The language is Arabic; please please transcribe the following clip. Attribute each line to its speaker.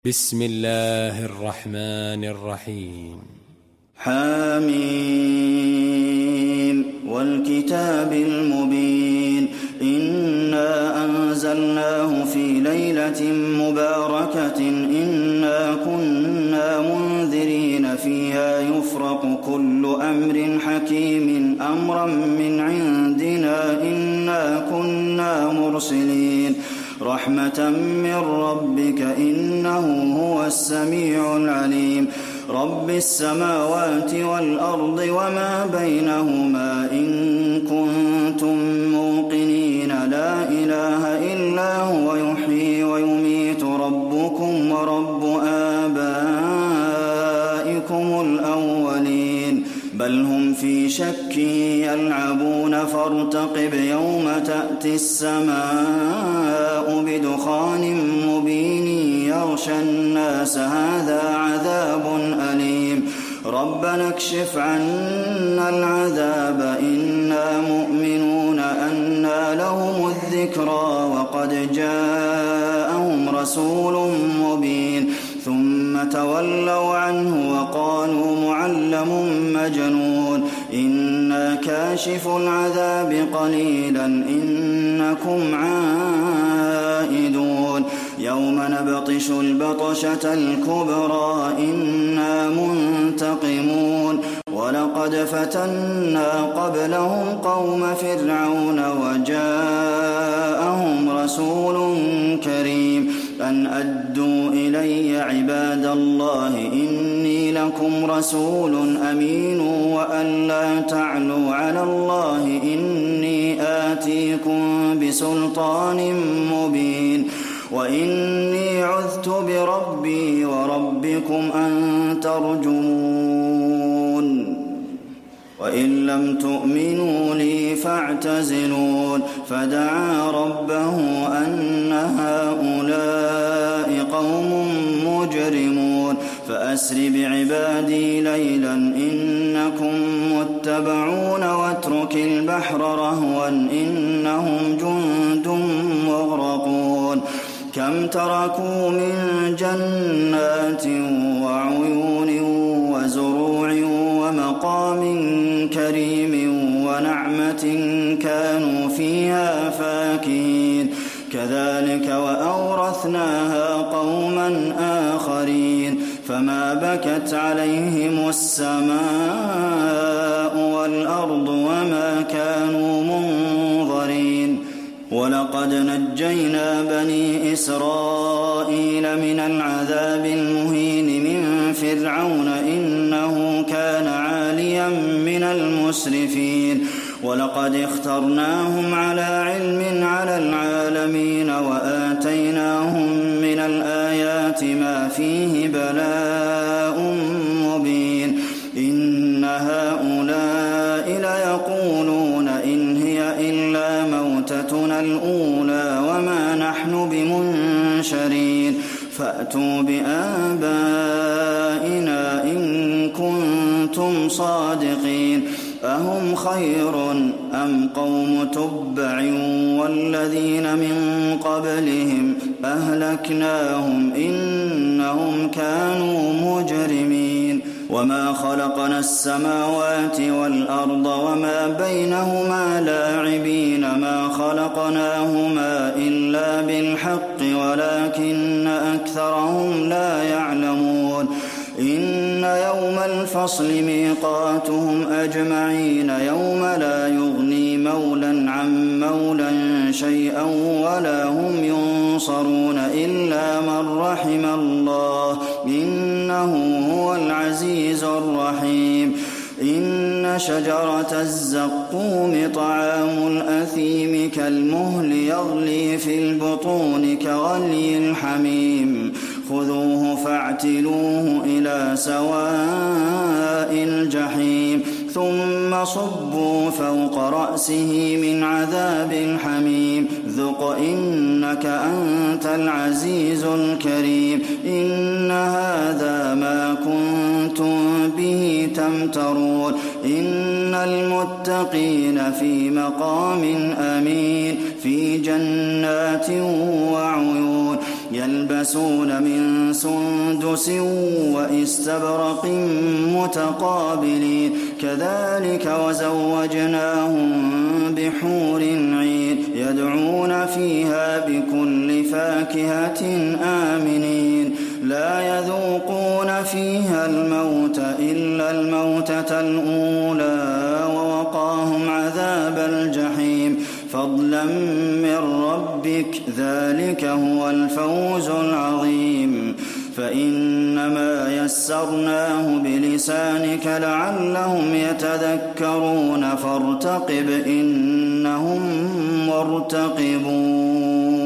Speaker 1: بسم الله الرحمن الرحيم.
Speaker 2: حميم والكتاب المبين إنا أنزلناه في ليلة مباركة إنا كنا منذرين فيها يفرق كل أمر حكيم أمرا من عندنا إنا كنا مرسلين رحمة من ربك إنه هو السميع العليم رب السماوات والأرض وما بينهما إن كنتم موقنين لا إله إلا هو يحيي ويميت ربكم ورب آبائكم الأولين بل هم في شك يلعبون فارتقب يوم تأتي السماء بدخان مبين يغشى الناس هذا عذاب أليم ربنا اكشف عنا العذاب إنا مؤمنون أنى لهم الذكرى وقد جاءهم رسول مبين ثم تولوا عنه وقالوا معلم مجنون إنا كاشف العذاب قليلا إنكم عائدون يوم نبطش البطشة الكبرى إنا منتقمون ولقد فتنا قبلهم قوم فرعون وجاءهم رسول كريم أن أدوا إلي عباد الله إني لكم رسول أمين وأن لا تعلوا على الله إني آتيكم بسلطان مبين وإني عذت بربي وربكم أن ترجمون وإن لم تؤمنوا لي فاعتزلون فدعا ربه أن هؤلاء قوم مجرمون فأسر بعبادي ليلا إنكم متبعون واترك البحر رهوا إنهم جند مغرقون كم تركوا من جنات وعيون وزروع ومقام كريم ونعمة كانوا فيها فاكهين كذلك وأورثناها قوما آخرين فما بكت عليهم السماء والأرض وما كانوا منظرين ولقد نجينا بني إسرائيل من العذاب المهين من فرعون إنه كان عاليا من المسرفين ولقد اخترناهم على علم على العالمين وآتيناهم من الآيات ما فيه بلاء مبين إن هؤلاء ليقولون إن هي إلا موتتنا الأولى وما نحن بمنشرين فأتوا بآبائنا إن كنتم صادقين أهم خير أم قوم تبع والذين من قبلهم أهلكناهم إنهم كانوا مجرمين وما خلقنا السماوات والأرض وما بينهما لاعبين ما خلقناهما إلا بالحق ولكن أكثرهم لا يعلمون إن يوم الفصل ميقاتهم أجمعين يوم لا يغني مولا عن مولا شيئا ولا هم ينصرون إلا من رحم الله إنه هو العزيز الرحيم إن شجرة الزقوم طعام الأثيم كالمهل يغلي في البطون كغلي الحميم خذوه فاعتلوه إلى سواء الجحيم ثم صبوا فوق رأسه من عذاب الحميم ذق إنك أنت العزيز الكريم إن هذا ما كنتم به تمترون إن المتقين في مقام أمين في جنات وعيون يلبسون من سندس وإستبرق متقابلين كذلك وزوجناهم بحور عين يدعون فيها بكل فاكهة آمنين لا يذوقون فيها الموت إلا الموتة الأولى ووقاهم عذاب الجحيم فضلا من ربك ذلك هو الفوز العظيم فإنما يسرناه بلسانك لعلهم يتذكرون فارتقب إنهم مرتقبون